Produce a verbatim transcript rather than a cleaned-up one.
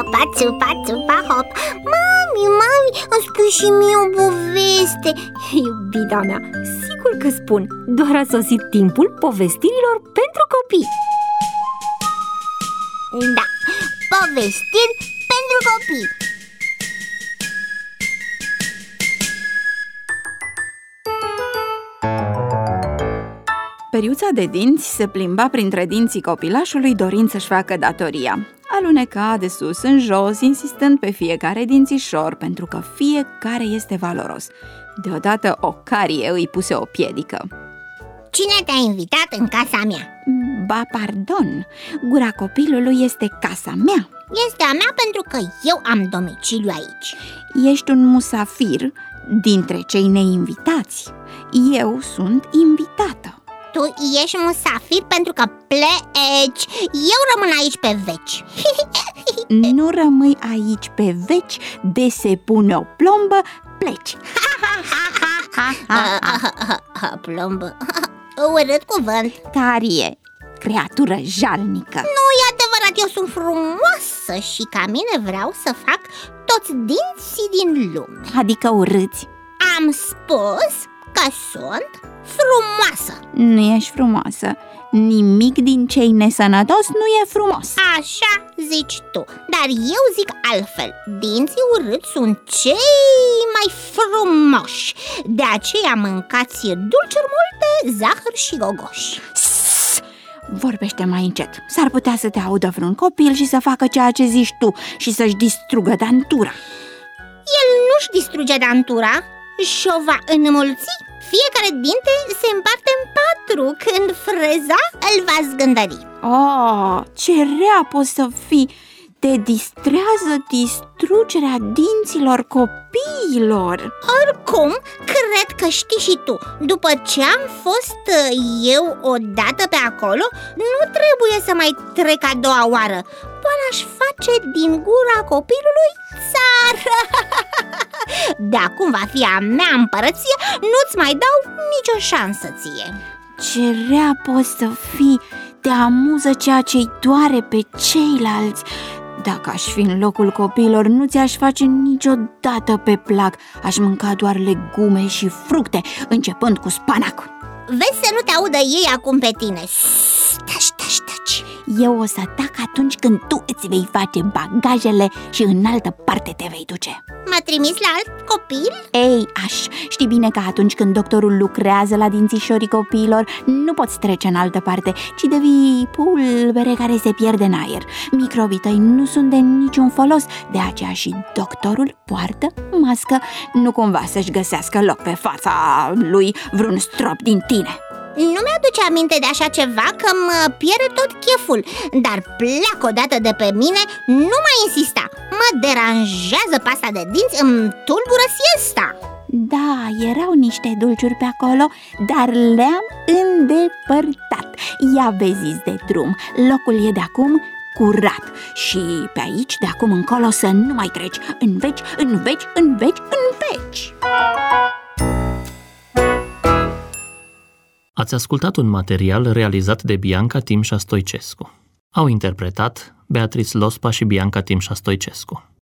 țupa, țupa, țupa, hop. Mami, mami, îmi spui și mie o poveste. Iubita mea, sigur că spun. Doar a sosit timpul povestirilor pentru copii. Da, povestiri pentru copii. Periuța de dinți se plimba printre dinții copilașului dorind să-și facă datoria. Aluneca de sus în jos, insistând pe fiecare dințișor, pentru că fiecare este valoros. Deodată o carie îi puse o piedică. Cine te-a invitat în casa mea? Ba, pardon, gura copilului este casa mea. Este a mea pentru că eu am domiciliu aici. Ești un musafir dintre cei neinvitați. Eu sunt invitată. Tu ești musafir pentru că pleci. Eu rămân aici pe veci. Nu rămâi aici pe veci, de se pune o plombă, pleci. Plombă. Urât cuvânt. Carie, creatură jalnică. Nu e adevărat, eu sunt frumoasă și ca mine vreau să fac toți dinții din lume. Adică urâți? Am spus că sunt frumoasă. Nu ești frumoasă. Nimic din ce-i nesănătos nu e frumos. Așa zici tu, dar eu zic altfel. Dinții urâți sunt cei mai frumoși. De aceea mâncați dulciuri multe, zahăr și gogoși. Sss, vorbește mai încet. S-ar putea să te audă vreun copil și să facă ceea ce zici tu și să-și distrugă dantura. El nu-și distruge dantura, și-o va înmulți. Fiecare dinte se împarte în patru când freza îl va zgândări. Oh, ce rea poți să fii! Te distrează distrugerea dinților copiilor. Oricum, cred că știi și tu. După ce am fost eu odată pe acolo, nu trebuie să mai trec a doua oară. Până aș face din gura copilului țară. De acum va fi a mea împărăție, nu-ți mai dau nicio șansă ție. Ce rea poți să fii! Te amuză ceea ce-i doare pe ceilalți. Dacă aș fi în locul copiilor, nu ți-aș face niciodată pe plac. Aș mânca doar legume și fructe, începând cu spanac. Vezi să nu te audă ei acum pe tine. Taci, taci, taci. Eu o să tac atunci când tu îți vei face bagajele și în altă parte te vei duce. M-a trimis la alt copil? Ei, aș, știi bine că atunci când doctorul lucrează la dințișorii copiilor, nu poți trece în altă parte, ci devii pulbere care se pierde în aer. Microbii tăi nu sunt de niciun folos, de aceea și doctorul poartă mască, nu cumva să-și găsească loc pe fața lui vreun strop din tine. Nu mi-aduce aminte de așa ceva, că mă pierde tot cheful. Dar pleacă odată de pe mine, nu mai insista. Mă deranjează pasta de dinți, îmi tulbură siesta. Da, erau niște dulciuri pe acolo, dar le-am îndepărtat. Ia vezi de drum, locul e de acum curat. Și pe aici, de acum încolo, să nu mai treci. În veci, în veci, în veci, în veci. Ați ascultat un material realizat de Bianca Timșa Stoicescu. Au interpretat Beatrice Lospa și Bianca Timșa Stoicescu.